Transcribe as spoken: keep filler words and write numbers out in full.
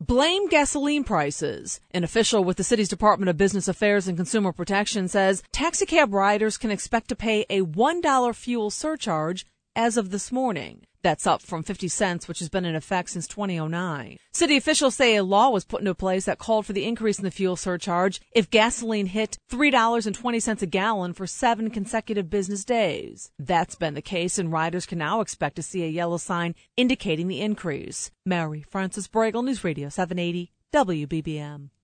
Blame gasoline prices. An official with the city's Department of Business Affairs and Consumer Protection says taxicab riders can expect to pay a one dollar fuel surcharge as of this morning. That's up from fifty cents, which has been in effect since two thousand nine. City officials say a law was put into place that called for the increase in the fuel surcharge if gasoline hit three dollars and twenty cents a gallon for seven consecutive business days. That's been the case, and riders can now expect to see a yellow sign indicating the increase. Mary Frances Bragle, News Radio seven eighty W B B M.